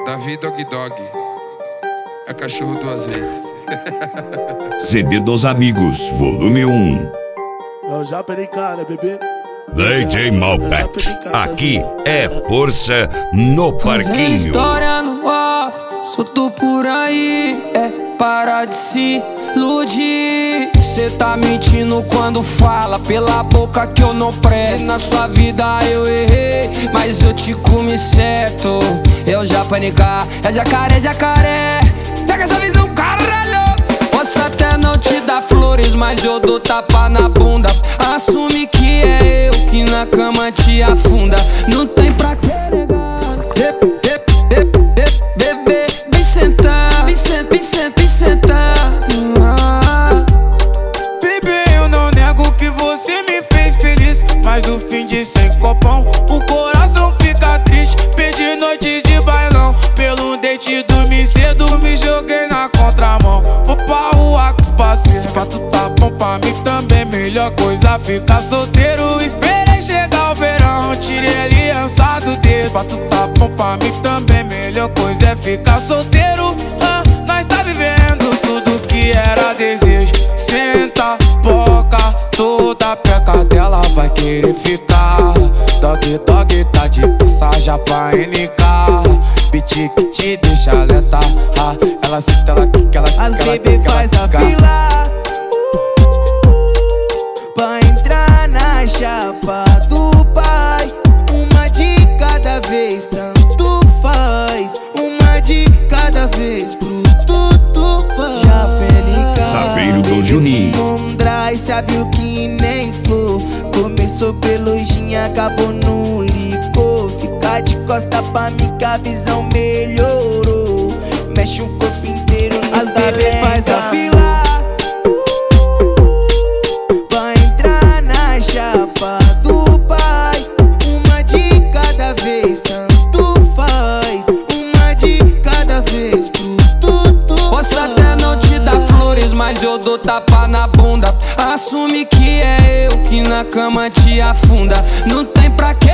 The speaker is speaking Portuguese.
Davi Dog Dog. É cachorro duas vezes. CD dos Amigos, volume 1. Eu já perdi cara, bebê. DJ Malbec. Aqui é força no Fazendo parquinho. história no off, solto por aí, para de se iludir. Cê tá mentindo quando fala pela boca que eu não presto. Na sua vida eu errei, mas eu te comi certo. Eu já panicar, é jacaré, jacaré. Pega essa visão, caralho. Posso até não te dar flores, mas eu dou tapa na bunda. Assume que é eu que na cama te afunda. Não tem pra que negar. Bebê, vem sentar, vem sentar. Bebê, eu não nego que você me fez feliz, mas o fim de sem copão, o coração fica triste. Perdi noite de bailão, pelo date dormi cedo, me joguei na contramão. Vou pra rua com os parceiros, se pra tu tá bom pra mim também, melhor coisa ficar solteiro. Esperei chegar o verão, tirei a aliança do dedo. Se pra tu tá bom pra mim também, melhor coisa é ficar solteiro. Nós tá vivendo tudo que era desejo. Senta, boca, toda peca dela vai querer ficar. Dog Dog tá de passagem pra NK. Beat que te deixa lenta. Ela senta, ela quica, ela quica. As bebê faz a fila pra entrar na chapa do pai. Uma de cada vez, tanto faz. Uma de cada vez, pro tudo faz. Já pelica, Saveiro do Juninho. Mondrai, sabe o que nem for. Começou pelo gin, acabou no licor. Fica de costa pra mim que a visão melhorou. Mexe o corpo inteiro, as bebê faz a fila pra entrar na chapa do pai. Uma de cada vez, tanto faz. Uma de cada vez, pro tudo. Posso até não te dar flores, mas eu dou tapa na bunda. Assume que é eu que na cama te afunda. Não tem pra que